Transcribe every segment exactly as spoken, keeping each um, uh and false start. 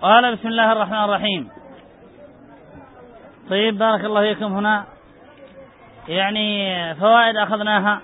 قال بسم الله الرحمن الرحيم. طيب بارك الله فيكم. هنا يعني فوائد أخذناها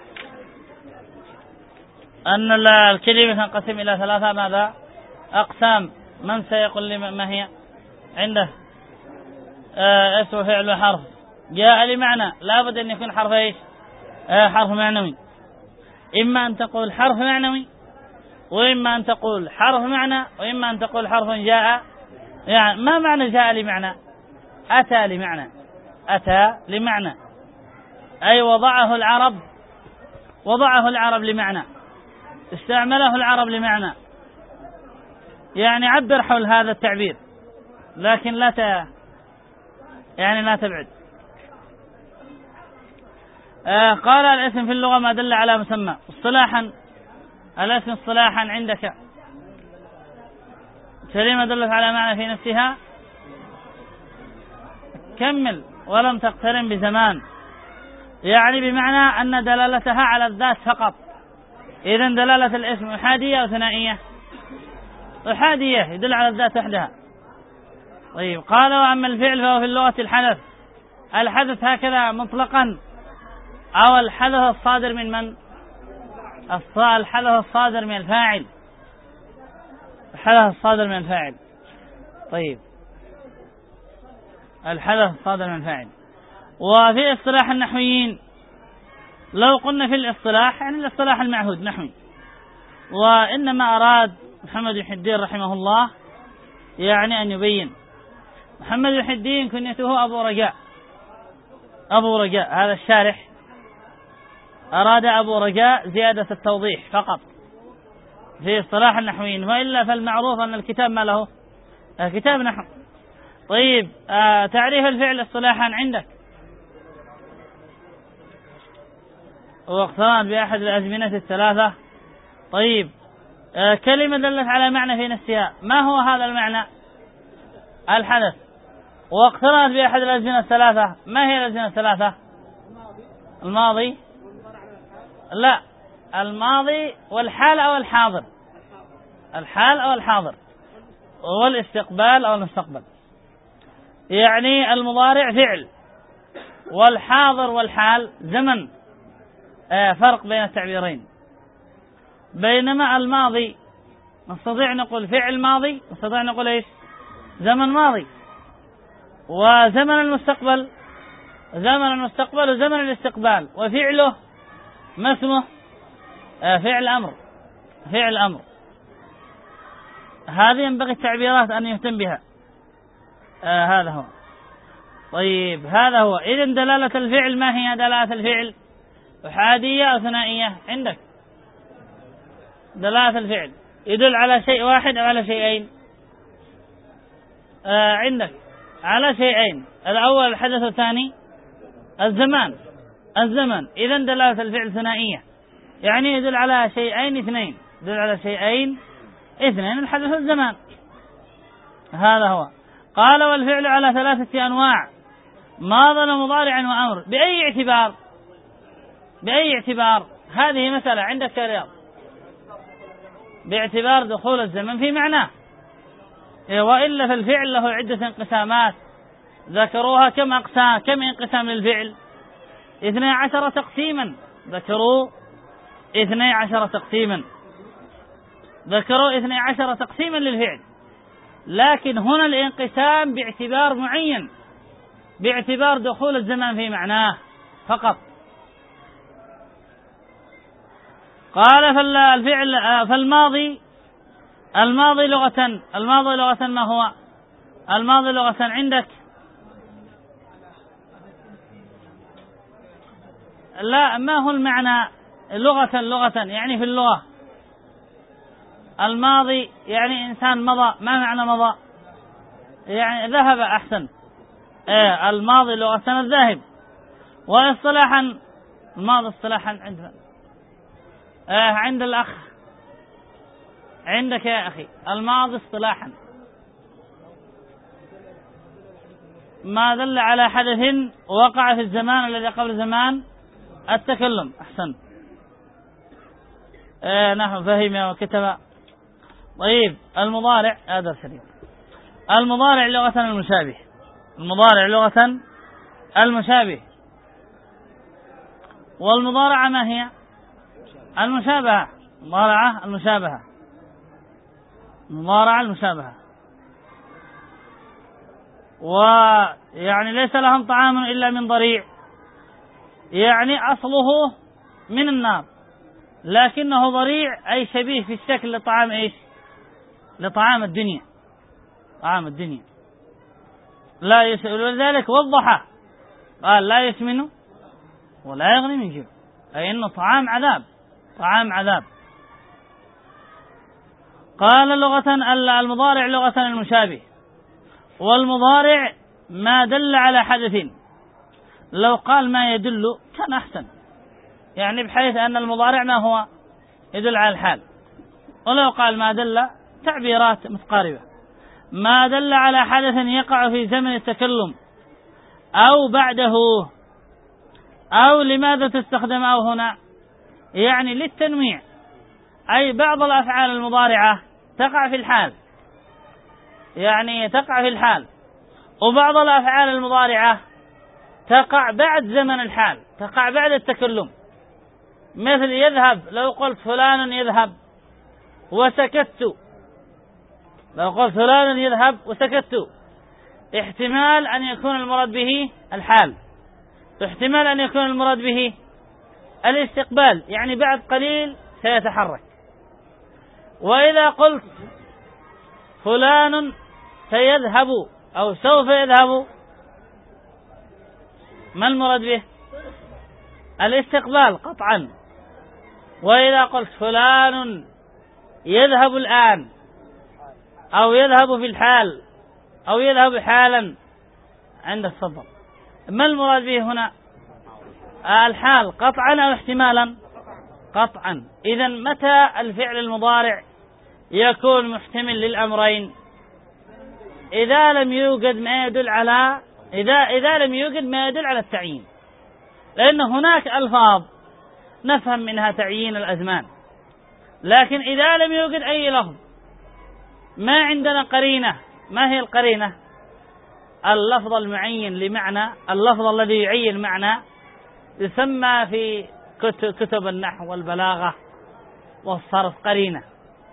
أن الكلمة تنقسم إلى ثلاثة ماذا أقسام. من سيقول لي ما هي عنده؟ آه اسم فعل وحرف جاء لمعنى، لا بد أن يكون حرف إيش؟ آه حرف معنوي. إما أن تقول حرف معنوي، وإما أن تقول حرف معنى، وإما أن تقول حرف جاء. يعني ما معنى جاء لمعنى؟ أتى لمعنى. أتى لمعنى أي وضعه العرب، وضعه العرب لمعنى، استعمله العرب لمعنى. يعني عبر حول هذا التعبير، لكن لا ت... يعني لا تبعد. آه قال الاسم في اللغة ما دل على مسمى. اصطلاحا الاسم اصطلاحا عندك كلمة دلت على معنى في نفسها. كمل ولم تقترن بزمان، يعني بمعنى أن دلالتها على الذات فقط. إذن دلالة الاسم أحادية أو ثنائية؟ أحادية، يدل على الذات وحدها. طيب قال وأما الفعل فهو في اللغة الحدث. الحدث هكذا مطلقا، أو الحدث الصادر من من؟ الحدث الصادر من الفاعل. الحدث الصادر من الفاعل. طيب الحدث الصادر من الفاعل. وفي اصطلاح النحويين لو قلنا في الاصطلاح يعني الاصطلاح المعهود نحوي، وإنما أراد محمد محي الدين رحمه الله يعني أن يبين. محمد محي الدين كنيته أبو رجاء. أبو رجاء هذا الشارح أراد أبو رجاء زيادة التوضيح فقط في اصطلاح النحويين، وإلا فالمعروف أن الكتاب ما له كتاب نحو. طيب آه تعريف الفعل اصطلاحا عندك. واقتران بأحد الأزمنة الثلاثة. طيب آه كلمة دلت على معنى في نفسها، ما هو هذا المعنى؟ الحدث. واقترنت بأحد الأزمنة الثلاثة، ما هي الأزمنة الثلاثة؟ الماضي، لا الماضي والحال أو الحاضر، الحال أو الحاضر، والاستقبال أو المستقبل. يعني المضارع فعل، والحاضر والحال زمن. آه فرق بين التعبيرين. بينما الماضي نستطيع نقول فعل ماضي، نستطيع نقول ايش؟ زمن ماضي. وزمن المستقبل زمن المستقبل وزمن الاستقبال، وفعله ما اسمه؟ آه فعل أمر. فعل أمر. هذه ينبغي التعبيرات أن يهتم بها. آه هذا هو. طيب هذا هو. إذن دلالة الفعل ما هي دلالة الفعل؟ أحادية أو ثنائية عندك؟ دلالة الفعل يدل على شيء واحد أو على شيئين؟ آه عندك على شيئين. الأول الحدث، الثاني الزمان. الزمن. إذن دلالة الفعل ثنائية، يعني يدل على شيئين اثنين. يدل على شيئين اثنين، الحدث الزمان. هذا هو. قال والفعل على ثلاثة أنواع: ماض ومضارع وأمر. بأي اعتبار؟ بأي اعتبار؟ هذه مسألة عندك يا رياض. باعتبار دخول الزمن في معناه، وإلا فالفعل له عدة انقسامات ذكروها. كم أقسام؟ كم انقسام للفعل؟ اثني عشر تقسيما. ذكروا اثني عشر تقسيما. ذكروا اثني عشر تقسيما للفعل، لكن هنا الانقسام باعتبار معين، باعتبار دخول الزمان في معناه فقط. قال فالفعل فالماضي الماضي لغة. الماضي لغة ما هو؟ الماضي لغة عندك؟ لا، ما هو المعنى لغة؟ لغة يعني في اللغة الماضي يعني إنسان مضى. ما معنى مضى؟ يعني ذهب. أحسن. إيه الماضي لغة الذاهب. واصطلاحا الماضي اصطلاحا عندنا إيه عند الأخ عندك يا أخي. الماضي اصطلاحا ما دل على حدث وقع في الزمان الذي قبل زمان التكلم. أحسن. إيه نحن فهم وكتب. طيب المضارع هذا سليم. المضارع لغة المشابه. المضارع لغة المشابه. والمضارعة ما هي؟ المشابهة. المضارعة المشابهة. المضارعة المشابهة. ويعني ليس لهم طعام إلا من ضريع، يعني أصله من النار لكنه ضريع أي شبيه في الشكل لطعام إيش؟ لطعام الدنيا. طعام الدنيا لا يس... ولذلك وضح قال لا يسمن ولا يغني من جوع، أي أنه طعام عذاب. طعام عذاب. قال لغة المضارع لغة المشابه. والمضارع ما دل على حدث، لو قال ما يدل كان أحسن، يعني بحيث أن المضارع ما هو يدل على الحال، ولو قال ما دل تعبيرات متقاربة. ما دل على حدث يقع في زمن التكلم أو بعده. أو لماذا تستخدم أو هنا؟ يعني للتنويع، أي بعض الأفعال المضارعة تقع في الحال، يعني تقع في الحال، وبعض الأفعال المضارعة تقع بعد زمن الحال، تقع بعد التكلم. مثل يذهب، لو قلت فلان يذهب وسكت، لو قلت فلان يذهب وسكت، احتمال أن يكون المراد به الحال، احتمال أن يكون المراد به الاستقبال، يعني بعد قليل سيتحرك. وإذا قلت فلان سيذهب أو سوف يذهب، ما المراد به؟ الاستقبال قطعا. وإذا قلت فلان يذهب الآن أو يذهب في الحال أو يذهب حالا عند الصدر، ما المراد به هنا؟ الحال قطعا أو احتمالا؟ قطعا. إذن متى الفعل المضارع يكون محتمل للأمرين؟ إذا لم يوجد ما يدل على إذا إذا لم يوجد ما يدل على التعيين، لأن هناك ألفاظ نفهم منها تعيين الأزمان، لكن إذا لم يوجد أي لفظ، ما عندنا قرينة. ما هي القرينة؟ اللفظ المعين لمعنى، اللفظ الذي يعين معنى، يسمى في كتب النحو والبلاغة والصرف قرينة.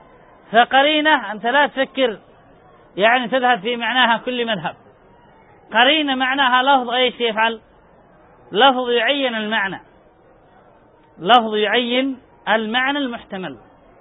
فقرينة أنت لا تفكر يعني تذهب في معناها كل مذهب. قرينة معناها لفظ ايش يفعل؟ لفظ يعين المعنى، لفظ يعين المعنى المحتمل.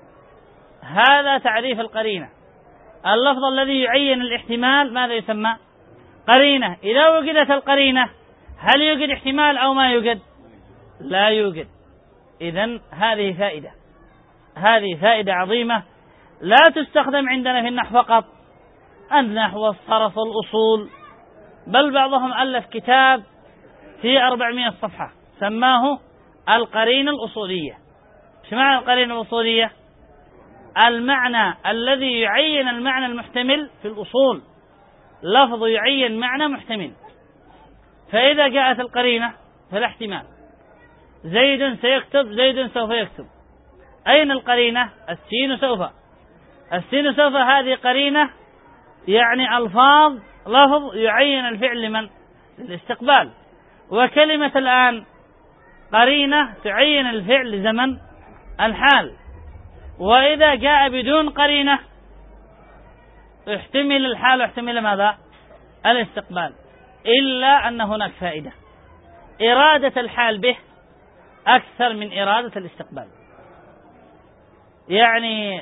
هذا تعريف القرينة. اللفظ الذي يعين الاحتمال ماذا يسمى؟ قرينة. إذا وجدت القرينة هل يوجد احتمال أو ما يوجد؟ لا يوجد. إذن هذه فائدة، هذه فائدة عظيمة لا تستخدم عندنا في النحو فقط، النحو والصرف والأصول، بل بعضهم ألف كتاب في أربعمائة صفحة سماه القرينة الأصولية. ايش معنى القرينة الأصولية؟ المعنى الذي يعين المعنى المحتمل في الأصول، لفظ يعين معنى محتمل. فإذا جاءت القرينة فلا احتمال، زيد سيكتب، زيد سوف يكتب، أين القرينة؟ السين سوف. السين سوف هذه قرينة، يعني ألفاظ لفظ يعين الفعل لمن؟ للاستقبال. وكلمة الآن قرينة تعين الفعل لزمن الحال. وإذا جاء بدون قرينة احتمل الحال واحتمل ماذا؟ الاستقبال، إلا أن هناك فائدة، إرادة الحال به أكثر من إرادة الاستقبال. يعني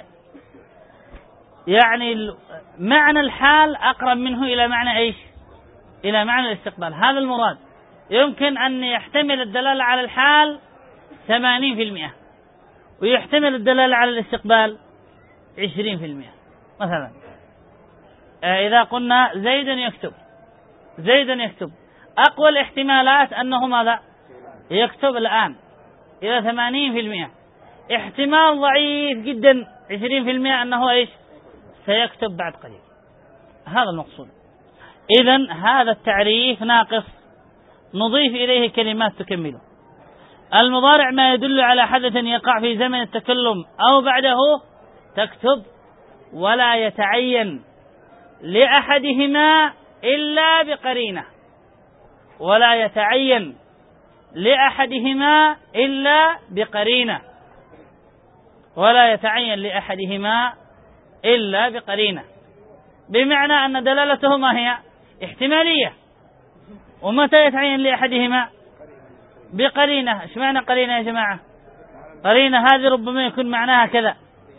يعني معنى الحال أقرب منه إلى معنى إيش؟ إلى معنى الاستقبال. هذا المراد. يمكن أن يحتمل الدلالة على الحال ثمانين في المئة ويحتمل الدلالة على الاستقبال عشرين في المئة. مثلا إذا قلنا زيد يكتب، زيد يكتب، أقوى الاحتمالات أنه ماذا؟ يكتب الآن إلى ثمانين في المئة. احتمال ضعيف جدا عشرين في المئة أنه إيش؟ سيكتب بعد قليل. هذا المقصود. إذن هذا التعريف ناقص، نضيف إليه كلمات تكمله. المضارع ما يدل على حدث يقع في زمن التكلم أو بعده، تكتب ولا يتعين لأحدهما إلا بقرينة، ولا يتعين لأحدهما إلا بقرينة، ولا يتعين لأحدهما إلا بقرينة، بمعنى أن دلالته ما هي؟ احتمالية. ومتى يتعين لأحدهما؟ بقرينة. ايش معنى قرينة يا جماعة؟ قرينة هذه ربما يكون معناها كذا،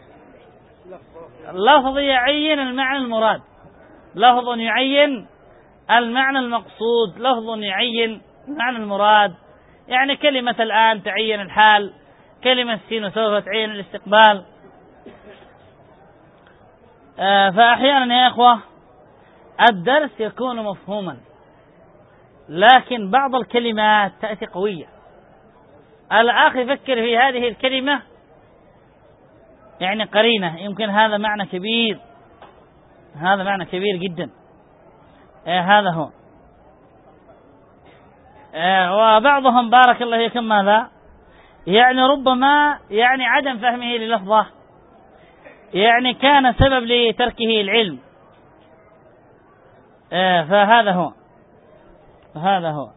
لفظ يعين المعنى المراد، لفظ يعين المعنى المقصود، لفظ يعين المعنى المراد. يعني كلمة الآن تعين الحال، كلمة سين سوف تعين الاستقبال. آه فأحيانا يا إخوة الدرس يكون مفهوما، لكن بعض الكلمات تأتي قوية. الأخ يفكر في هذه الكلمة يعني قرينة، يمكن هذا معنى كبير، هذا معنى كبير جدا. آه هذا هو. آه وبعضهم بارك الله فيكم ماذا؟ يعني ربما يعني عدم فهمه للفظة يعني كان سبب لتركه العلم. آه فهذا هو، هذا هو.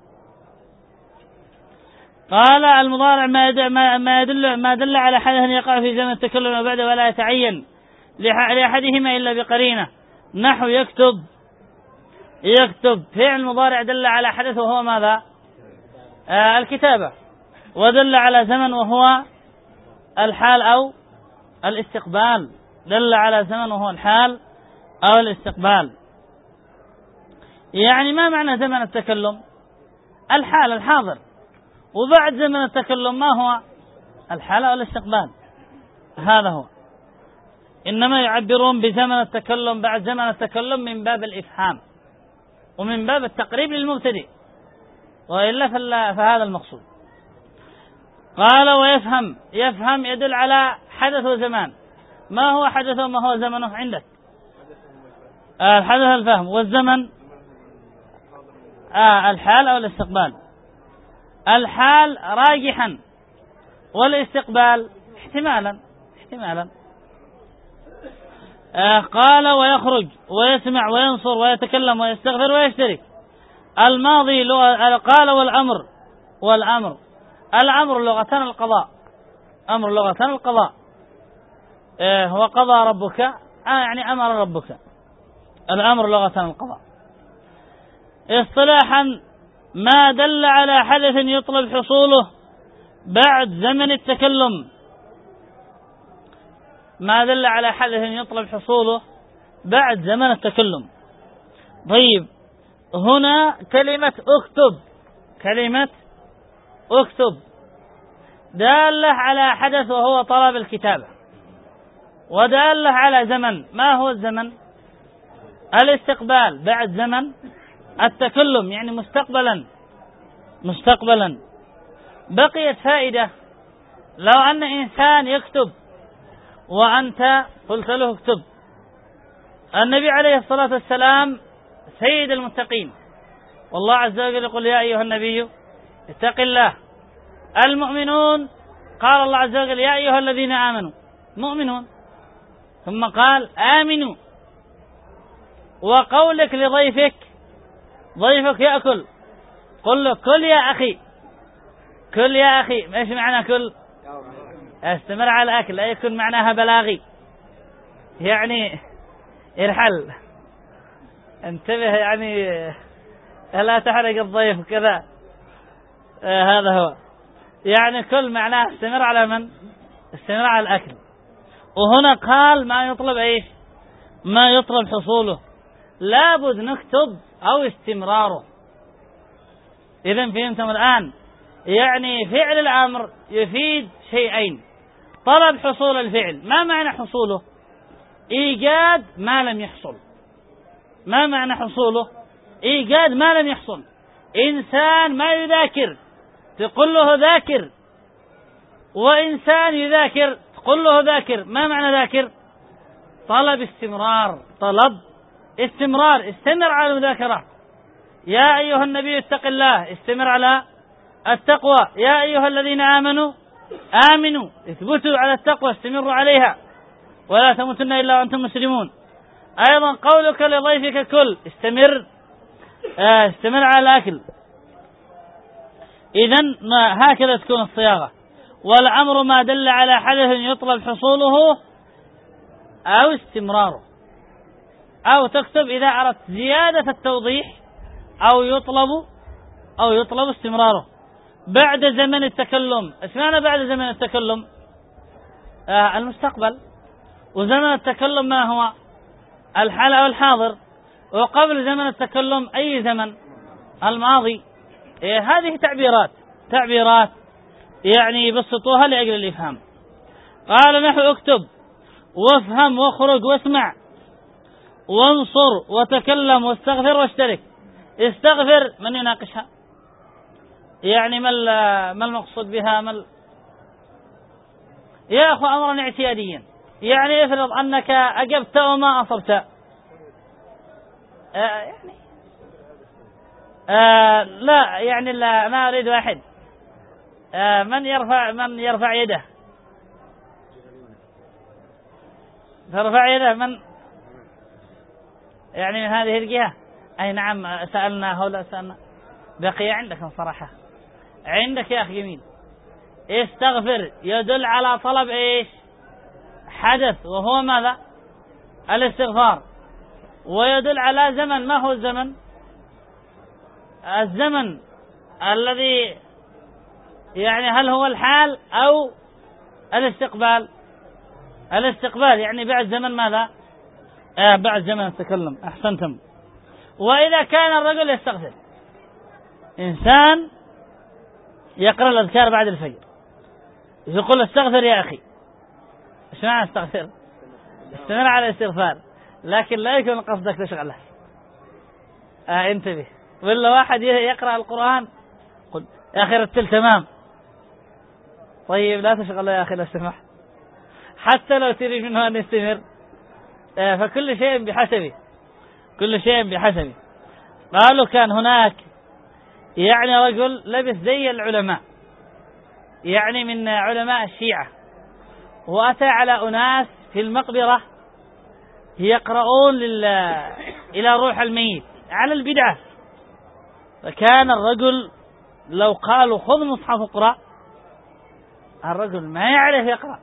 قال المضارع ما يدل ما دل على حدث يقع في زمن التكلم وبعده ولا يتعين لأحدهما إلا بقرينة، نحو يكتب. يكتب فعل مضارع دل على حدث وهو ماذا؟ آه الكتابة، ودل على زمن وهو الحال أو الاستقبال، دل على زمن وهو الحال أو الاستقبال. يعني ما معنى زمن التكلم؟ الحال الحاضر، وبعد زمن التكلم ما هو؟ الحال أو الاستقبال. هذا هو. إنما يعبرون بزمن التكلم بعد زمن التكلم من باب الإفهام ومن باب التقريب للمبتدئ، وإلا فهذا المقصود. قال ويفهم. يفهم يدل على حدث وزمان. ما هو حدث وما هو زمنه عندك؟ آه الحدث الفهم، والزمن آه الحال أو الاستقبال. الحال راجحا، والاستقبال احتمالا احتمالا. آه قال ويخرج ويسمع وينصر ويتكلم ويستغفر ويشترك. الماضي لغة. قال والأمر. والأمر الأمر لغة القضاء، أمر لغة القضاء. آه وقضى ربك آه يعني أمر ربك. الأمر لغة القضاء. اصطلاحا ما دل على حدث يطلب حصوله بعد زمن التكلم. ما دل على حدث يطلب حصوله بعد زمن التكلم. طيب هنا كلمة اكتب، كلمة اكتب دالة على حدث وهو طلب الكتابة، ودالة على زمن. ما هو الزمن؟ الاستقبال بعد زمن التكلم، يعني مستقبلا مستقبلا. بقيت فائدة. لو أن إنسان يكتب وأنت قلت له اكتب. النبي عليه الصلاة والسلام سيد المتقين، والله عز وجل يقول يا أيها النبي اتق الله. المؤمنون قال الله عز وجل يا أيها الذين آمنوا مؤمنون، ثم قال آمنوا. وقولك لضيفك، ضيفك يأكل، قل له كل يا أخي، كل يا أخي. ايش معنى كل؟ استمر على الأكل، لا يكون معناها بلاغي يعني ارحل، انتبه يعني لا تحرق الضيف كذا. آه هذا هو. يعني كل معناه استمر على من؟ استمر على الأكل. وهنا قال ما يطلب ايش؟ ما يطلب حصوله، لابد نكتب أو استمراره. إذن فهمتم الآن؟ يعني فعل الأمر يفيد شيئين. طلب حصول الفعل، ما معنى حصوله؟ إيجاد ما لم يحصل. ما معنى حصوله؟ إيجاد ما لم يحصل. إنسان ما يذاكر تقول له ذاكر، وإنسان يذاكر تقول له ذاكر. ما معنى ذاكر؟ طلب استمرار، طلب استمرار. استمر على المذاكرة. يا أيها النبي اتق الله، استمر على التقوى. يا أيها الذين آمنوا آمنوا، اثبتوا على التقوى، استمروا عليها، ولا تموتن إلا وأنتم مسلمون. أيضا قولك لضيفك كل، استمر آه استمر على الأكل. إذن هكذا تكون الصياغة. والأمر ما دل على حدث يطلب حصوله أو استمراره، أو تكتب إذا أردت زيادة التوضيح أو يطلب أو يطلب استمراره بعد زمن التكلم. اسمعنا بعد زمن التكلم آه المستقبل، وزمن التكلم ما هو؟ الحال أو الحاضر. وقبل زمن التكلم أي زمن؟ الماضي. إيه هذه تعبيرات تعبيرات يعني بسطوها لأجل الإفهام. قال نحو اكتب وافهم واخرج واسمع وانصر وتكلم واستغفر واشترك. استغفر من يناقشها؟ يعني ما ما المقصود بها؟ ما يا أخو أمرا اعتياديا، يعني افرض أنك أجبت وما أصبت آه يعني آه لا يعني لا ما أريد واحد آه من يرفع من يرفع يده ترفع يده من يعني من هذه الجهة. أي نعم سألنا هؤلاء سألنا. بقي عندك صراحة عندك يا أخي جميل. استغفر يدل على طلب إيش؟ حدث، وهو ماذا؟ الاستغفار. ويدل على زمن. ما هو الزمن؟ الزمن الذي يعني هل هو الحال أو الاستقبال؟ الاستقبال يعني بعد زمن ماذا؟ آه بعد زمن التكلم. أحسنتم. وإذا كان الرجل يستغفر، إنسان يقرأ الأذكار بعد الفجر يقول استغفر يا أخي. إيش معنى استغفر؟ استمر على الاستغفار، لكن لا يكون قصدك تشغله. آه انتبه. ولا واحد يقرأ القرآن قل يا أخي رتل تمام. طيب لا تشغله يا أخي لا سمح، حتى لو تريد منه أن يستمر. آه فكل شيء بحسبه، كل شيء بحسبه. قالوا كان هناك يعني رجل لبس زي العلماء، يعني من علماء الشيعة، وأتى على أناس في المقبرة يقرؤون إلى روح الميت على البدعة. فكان الرجل لو قالوا خذ مصحف اقرأ، الرجل ما يعرف يقرأ،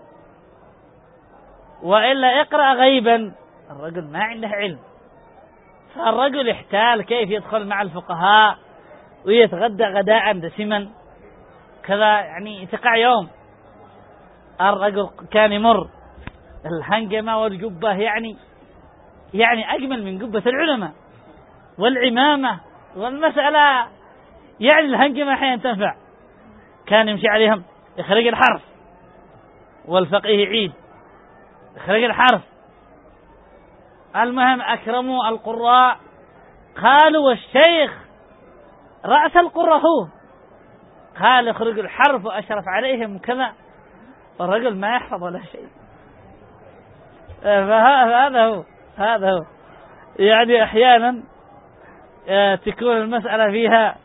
وإلا اقرأ غيبا، الرجل ما عنده علم. فالرجل احتال كيف يدخل مع الفقهاء ويتغدى غداء دسما كذا، يعني تقع يوم. الرجل كان يمر الهنجمة والجبة يعني يعني أجمل من جبة العلماء والعمامة والمسألة، يعني الهنجمة أحيانا تنفع. كان يمشي عليهم يخرج الحرف، والفقيه عيد يخرج الحرف. المهم أكرموا القراء، قالوا والشيخ رأس القراء هو، قال يخرج الحرف وأشرف عليهم كذا، والرجل ما يحفظ ولا شيء. فهذا هو هذا هو يعني أحيانا تكون المسألة فيها.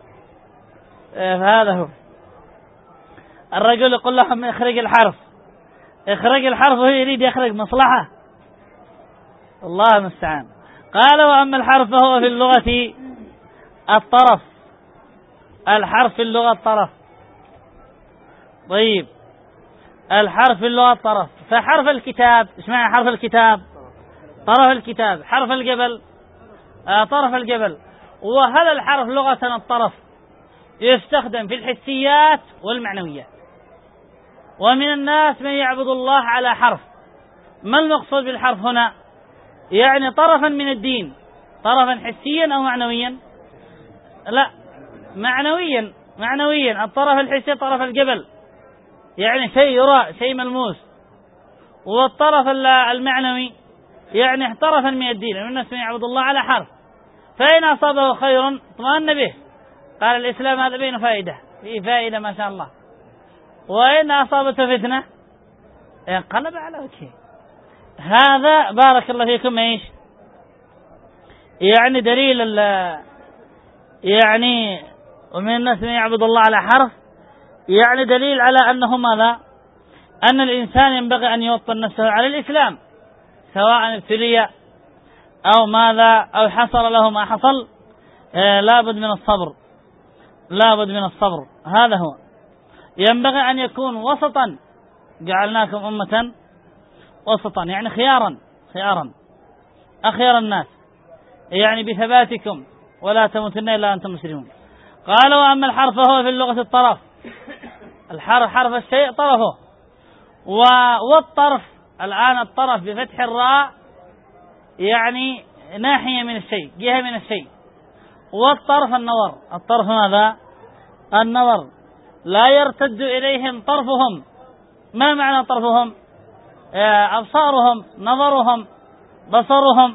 فهذا هو الرجل يقول لهم اخرج الحرف، اخرج الحرف وهو يريد يخرج مصلحة، الله المستعان. قال وأما الحرف فهو في اللغة الطرف. الحرف في اللغة الطرف. طيب الحرف في اللغة الطرف. فحرف الكتاب ايش معنى حرف الكتاب؟ طرف الكتاب. حرف الجبل آه طرف الجبل. وهل الحرف لغة الطرف يستخدم في الحسيات والمعنويات، ومن الناس من يعبد الله على حرف. ما المقصود بالحرف هنا؟ يعني طرفا من الدين، طرفا حسيا أو معنويا؟ لا معنويا. معنويا الطرف الحسي طرف الجبل، يعني شيء يرى شيء ملموس. والطرف المعنوي يعني طرفا من الدين، من الناس من يعبد الله على حرف. فإن أصابه خير اطمأن به، قال الإسلام هذا بين فائدة، فيه فائدة ما شاء الله. وإن أصابته فتنة انقلب على وجهه. هذا بارك الله فيكم ايش يعني دليل يعني ومن الناس من يعبد الله على حرف، يعني دليل على أنه ماذا؟ أن الإنسان ينبغي أن يوطن نفسه على الإسلام، سواء ابتلي أو ماذا أو حصل له ما حصل، آه لابد من الصبر، لابد من الصبر. هذا هو، ينبغي أن يكون وسطا، جعلناكم أمة وسطا، يعني خيارا خيارا أخير الناس، يعني بثباتكم ولا تموتن إلا أنتم مسلمون. قال وأما الحرف فهو في اللغة الطرف، الحرف حرف الشيء طرفه، والطرف الآن الطرف بفتح الراء يعني ناحية من الشيء، جهة من الشيء، والطرف النظر. الطرف ماذا؟ النظر. لا يرتد إليهم طرفهم. ما معنى طرفهم؟ أبصارهم، نظرهم، بصرهم.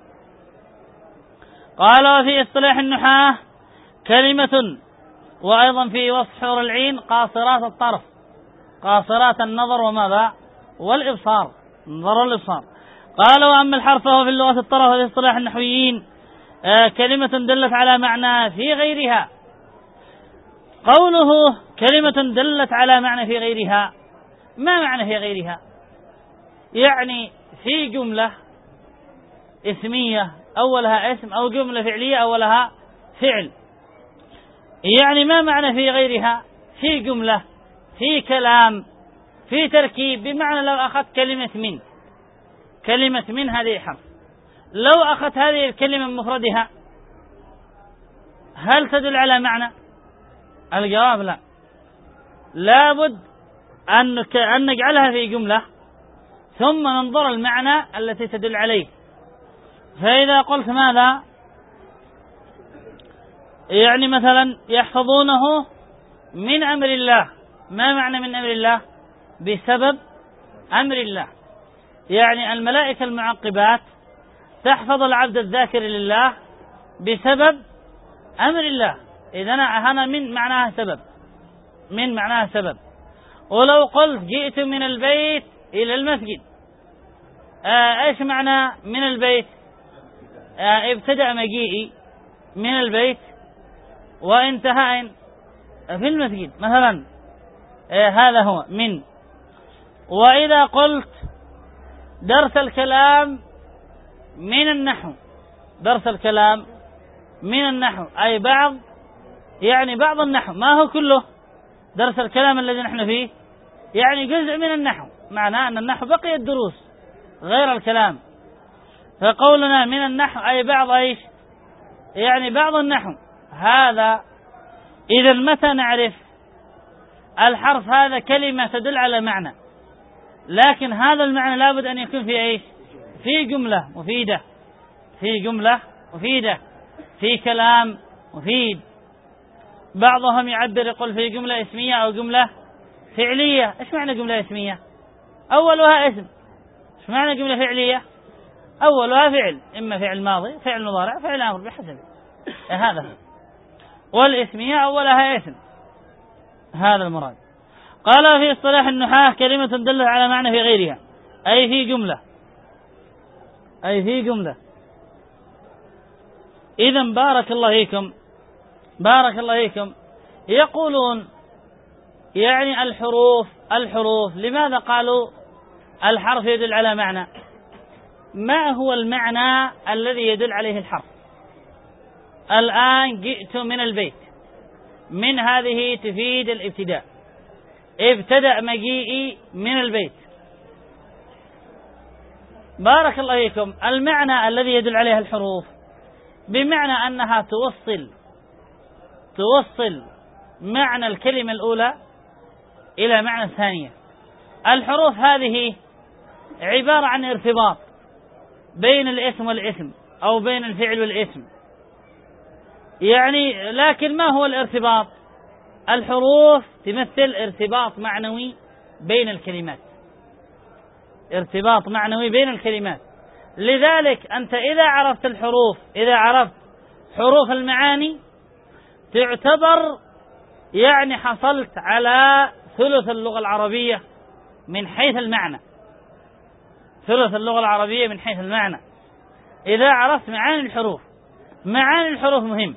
قال وفي اصطلاح النحاة كلمة، وأيضا في وصف حور العين قاصرات الطرف، قاصرات النظر وماذا؟ والإبصار، نظر والإبصار. قال وأما الحرف فهو في اللغة الطرف وفي اصطلاح النحويين آه كلمة دلت على معنى في غيرها. قوله كلمة دلت على معنى في غيرها، ما معنى في غيرها؟ يعني في جملة اسمية أولها اسم، أو جملة فعلية أولها فعل. يعني ما معنى في غيرها؟ في جملة، في كلام، في تركيب. بمعنى لو أخذت كلمة من، كلمة من هذه حرف، لو أخذت هذه الكلمة مفردها هل تدل على معنى؟ الجواب لا، لابد أن نجعلها في جملة ثم ننظر المعنى التي تدل عليه. فإذا قلت ماذا؟ يعني مثلا يحفظونه من أمر الله، ما معنى من أمر الله؟ بسبب أمر الله. يعني الملائكة المعقبات تحفظ العبد الذاكر لله بسبب أمر الله. إذن هنا من معناها سبب، من معناها سبب. ولو قلت جئت من البيت إلى المسجد، آه إيش معنى من البيت؟ آه ابتدأ مجيئي من البيت وانتهى في المسجد مثلا، آه هذا هو من. وإذا قلت درس الكلام من النحو، درس الكلام من النحو أي بعض، يعني بعض النحو، ما هو كله. درس الكلام الذي نحن فيه يعني جزء من النحو، معناه أن النحو بقي الدروس غير الكلام. فقولنا من النحو أي بعض ايش؟ يعني بعض النحو هذا. إذا متى نعرف الحرف هذا كلمة تدل على معنى، لكن هذا المعنى لابد أن يكون في ايش؟ في جملة مفيدة، في جملة مفيدة، في كلام مفيد. بعضهم يعبر يقول في جملة اسمية أو جملة فعلية. إيش معنى جملة اسمية؟ أولها اسم. إيش معنى جملة فعلية؟ أولها فعل، إما فعل ماضي، فعل مضارع، فعل أمر، بحسب هذا. والاسمية أولها اسم، هذا المراد. قال في اصطلاح النحاة كلمة تدل على معنى في غيرها، أي في جملة، أي في جملة. إذن بارك الله فيكم، بارك الله فيكم. يقولون يعني الحروف، الحروف لماذا قالوا الحرف يدل على معنى؟ ما هو المعنى الذي يدل عليه الحرف؟ الآن جئت من البيت، من هذه تفيد الابتداء، ابتدأ مجيئي من البيت. بارك الله فيكم. المعنى الذي يدل عليه الحروف بمعنى أنها توصل توصل معنى الكلمة الأولى إلى معنى الثانية. الحروف هذه عبارة عن ارتباط بين الاسم والاسم، أو بين الفعل والاسم. يعني لكن ما هو الارتباط؟ الحروف تمثل ارتباط معنوي بين الكلمات، ارتباط معنوي بين الكلمات. لذلك أنت إذا عرفت الحروف، إذا عرفت حروف المعاني تعتبر يعني حصلت على ثلث اللغة العربية من حيث المعنى، ثلث اللغة العربية من حيث المعنى إذا عرفت معاني الحروف. معاني الحروف مهم،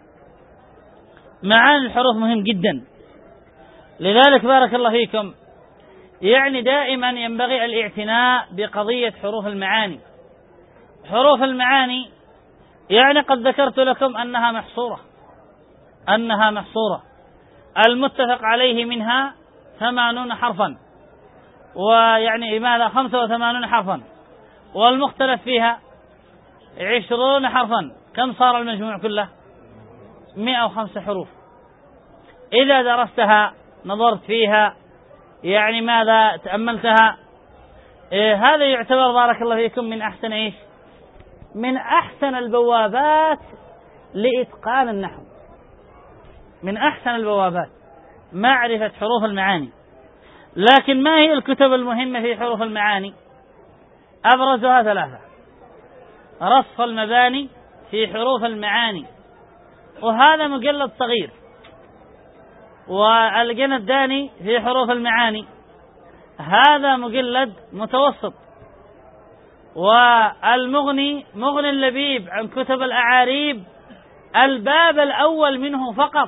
معاني الحروف مهم جدا. لذلك بارك الله فيكم يعني دائما ينبغي الاعتناء بقضية حروف المعاني. حروف المعاني يعني قد ذكرت لكم أنها محصورة أنها محصورة المتفق عليه منها ثمانون حرفا، ويعني لماذا خمسة وثمانون حرفا، والمختلف فيها عشرون حرفا. كم صار المجموع كله؟ مئة وخمسة حروف. إذا درستها نظرت فيها يعني ماذا تأملتها، إيه هذا يعتبر بارك الله فيكم من أحسن إيش من أحسن البوابات لإتقان النحو، من أحسن البوابات معرفة حروف المعاني. لكن ما هي الكتب المهمة في حروف المعاني؟ أبرزها ثلاثة: رصف المباني في حروف المعاني، وهذا مجلد صغير، والجنى الداني في حروف المعاني، هذا مجلد متوسط، والمغني مغني اللبيب عن كتب الأعاريب الباب الأول منه فقط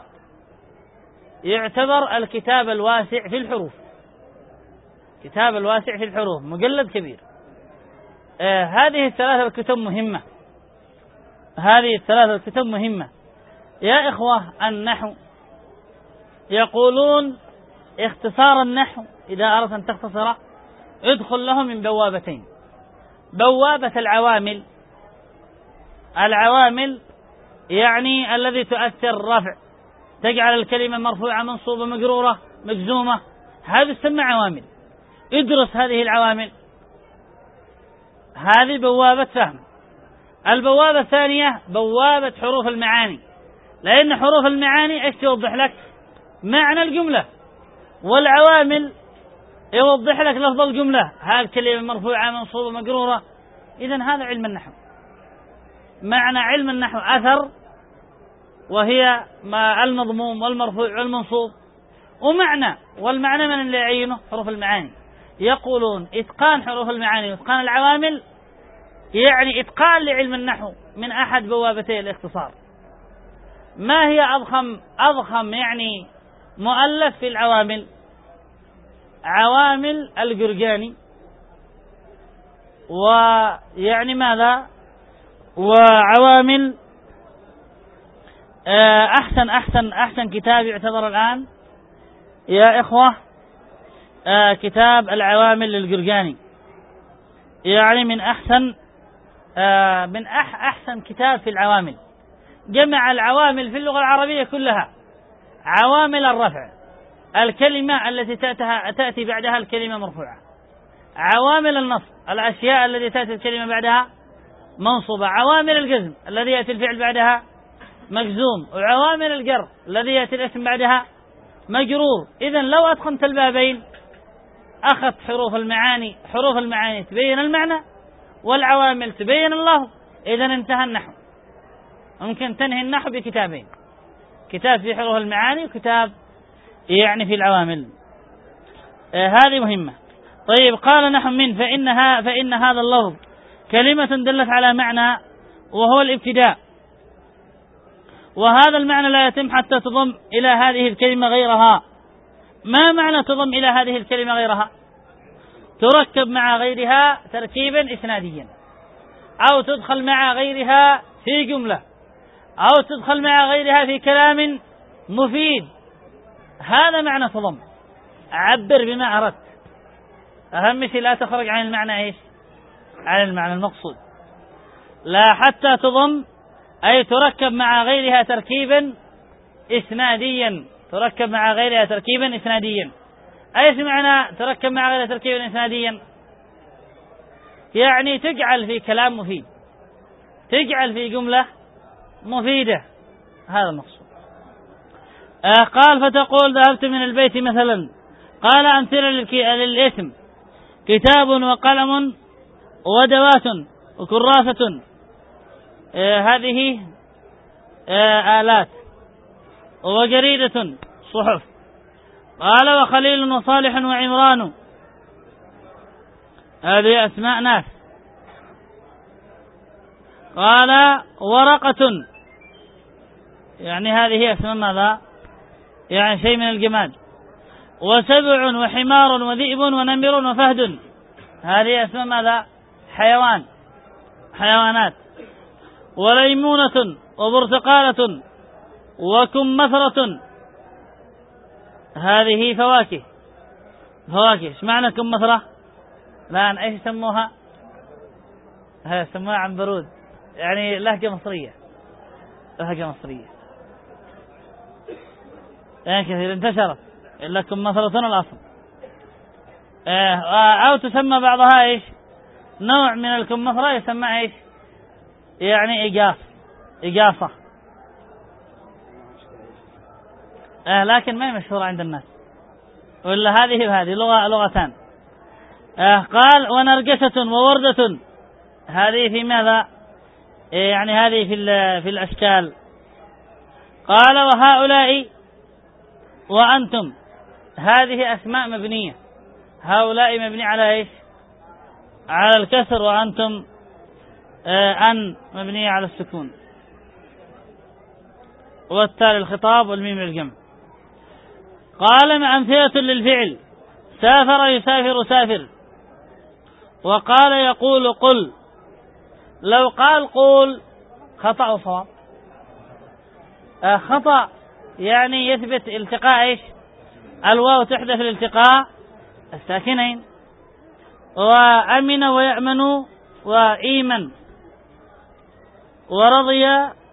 يعتبر الكتاب الواسع في الحروف، كتاب الواسع في الحروف مجلد كبير. آه هذه الثلاثة الكتب مهمة، هذه الثلاثة الكتب مهمة يا إخوة. النحو يقولون اختصار النحو إذا أردت أن تختصره ادخل له من بوابتين: بوابة العوامل، العوامل يعني الذي تؤثر الرفع، تجعل الكلمة مرفوعة منصوبة مجرورة مجزومة، هذه تسمى عوامل، ادرس هذه العوامل، هذه بوابة فهم. البوابة الثانية بوابة حروف المعاني، لأن حروف المعاني ايش توضح لك؟ معنى الجملة، والعوامل يوضح لك لفظ الجملة، هذه الكلمة مرفوعة منصوبة مجرورة. إذن هذا علم النحو. معنى علم النحو أثر، وهي ما المضموم والمرفوع والمنصوب، ومعنى، والمعنى من اللي يعينه؟ حروف المعاني. يقولون إتقان حروف المعاني وإتقان العوامل يعني إتقان لعلم النحو من أحد بوابتي الاختصار. ما هي أضخم أضخم يعني مؤلف في العوامل؟ عوامل الجرجاني، ويعني ماذا، وعوامل أحسن أحسن أحسن كتاب يعتبر الآن يا إخوة كتاب العوامل للجرجاني، يعني من أحسن من أح أحسن كتاب في العوامل. جمع العوامل في اللغة العربية كلها: عوامل الرفع، الكلمة التي تأتي بعدها الكلمة مرفوعة، عوامل النصب، الأشياء التي تأتي الكلمة بعدها منصوبة، عوامل الجزم الذي يأتي الفعل بعدها مجزوم، وعوامل الجر الذي يأتي الاسم بعدها مجرور. إذن لو أتقنت البابين أخذت حروف المعاني، حروف المعاني تبين المعنى، والعوامل تبين الله، إذن انتهى النحو. ممكن تنهي النحو بكتابين: كتاب في حروف المعاني وكتاب يعني في العوامل. آه هذه مهمة. طيب قال نحو من فإنها فإن هذا اللفظ كلمة دلت على معنى وهو الابتداء، وهذا المعنى لا يتم حتى تضم إلى هذه الكلمة غيرها. ما معنى تضم إلى هذه الكلمة غيرها؟ تركب مع غيرها تركيبا إسناديا، أو تدخل مع غيرها في جملة، أو تدخل مع غيرها في كلام مفيد. هذا معنى تضم. عبر بما أردت، أهم شيء لا تخرج عن المعنى إيش؟ عن المعنى المقصود. لا حتى تضم أي تركب مع غيرها تركيبا إسناديا، تركب مع غيرها تركيبا إسناديا. أيش معنى تركب مع غيرها تركيبا إسناديا؟ يعني تجعل في كلام مفيد، تجعل في جملة مفيدة، هذا المقصود. آه قال فتقول ذهبت من البيت مثلا. قال أمثلة للاسم: كتاب وقلم ودوات وكراسة، آه هذه آه آلات، وجريدة صحف. قال وخليل وصالح وعمران، هذه أسماء ناس. قال ورقة، يعني هذه أسماء ماذا؟ يعني شيء من الجماد. وسبع وحمار وذئب ونمر وفهد، هذه أسماء ماذا؟ حيوان. حيوانات، وليمونة وبرتقالة وكمثرة، هذه فواكه. فواكه ايش معنى كمثرة؟ الآن ايش يسموها؟ يسموها عنبرود، يعني لهجة مصرية، لهجة مصرية يعني كثير انتشرت، إلا كمثرة الأصل. أو تسمى بعضها ايش؟ نوع من الكمثرة يسمى ايش؟ يعني إجاف، إجافة، آه لكن ما هي مشهورة عند الناس، ولا هذه وهذه لغة لغتان. آه قال ونرجسة ووردة، هذه في ماذا؟ يعني هذه في في الأشكال. قال وهؤلاء وأنتم، هذه أسماء مبنية، هؤلاء مبني على ايش؟ على الكسر، وأنتم آه أن مبنية على السكون، والتالي الخطاب والميم الجمع. قال مع أمثلة للفعل: سافر يسافر سافر، وقال يقول قل. لو قال قول خطأ وصواب. آه خطأ يعني يثبت التقاء ايش؟ الواو تحدث الالتقاء الساكنين، وأمن ويأمن وإيمن، ورضي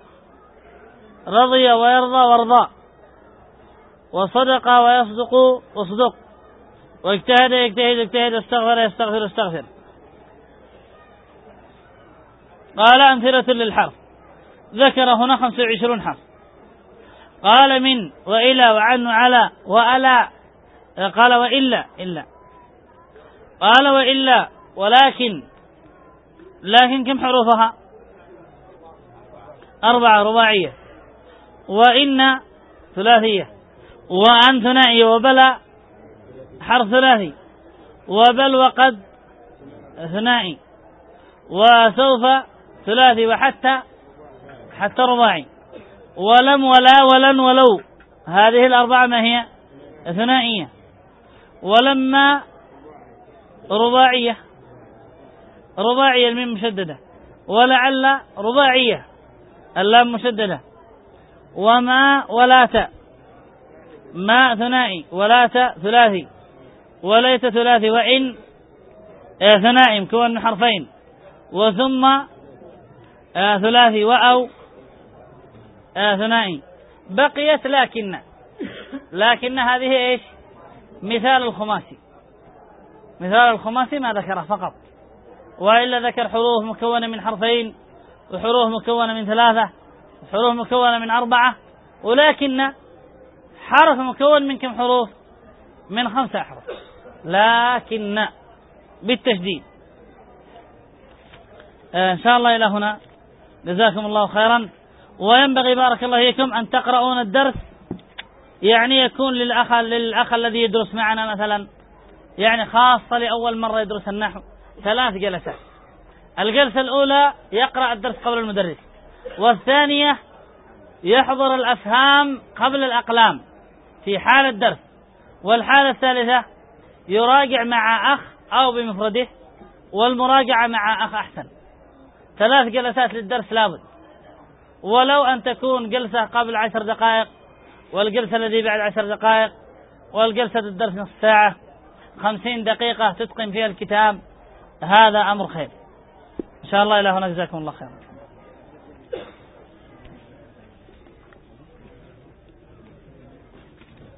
رضي ويرضى وارضى، وصدق ويصدق وصدق، واجتهد يجتهد اجتهد، واستغفر يستغفر استغفر. قال أمثلة للحرف، ذكر هنا خمسة وعشرون حرف. قال من وإلى وعن وعلى وألا، قال وإلا إلا، قال وإلا ولكن، لكن كم حروفها؟ أربعة رباعية، وإن ثلاثية، وأن ثنائية، وبلا حرف ثلاثي، وبل وقد ثنائي، وسوف ثلاثي، وحتى حتى رباعي، ولم ولا ولن ولو، هذه الأربعة ما هي؟ ثنائية. ولما رباعية، رباعية الميم مشددة، ولعل رباعية اللام مشددة، وما ولات، ما ثنائي، ولات ثلاثي، وليت ثلاثي، وإن ثنائي مكون من حرفين، وثم ثلاثي، وأو ثنائي. بقيت لكن، لكن هذه ايش؟ مثال الخماسي، مثال الخماسي ما ذكره فقط، وإلا ذكر حروف مكونة من حرفين، وحروف مكونة من ثلاثة، وحروف مكونة من أربعة، ولكن حرف مكون من كم حروف؟ من خمسة أحرف، لكن بالتشديد. آه إن شاء الله إلى هنا، جزاكم الله خيرا. وينبغي بارك الله فيكم أن تقرؤون الدرس، يعني يكون للأخ للأخ الذي يدرس معنا مثلا، يعني خاصة لأول مرة يدرس النحو، ثلاث جلسات. الجلسة الأولى يقرأ الدرس قبل المدرس، والثانية يحضر الأفهام قبل الأقلام في حال الدرس، والحالة الثالثة يراجع مع أخ أو بمفرده، والمراجعة مع أخ أحسن. ثلاث جلسات للدرس لابد، ولو أن تكون جلسة قبل عشر دقائق، والجلسة الذي بعد عشر دقائق، والجلسة الدرس نصف ساعة، خمسين دقيقة تتقن فيها الكتاب، هذا أمر خير إن شاء الله. إلى هنا جزاكم الله خيرا.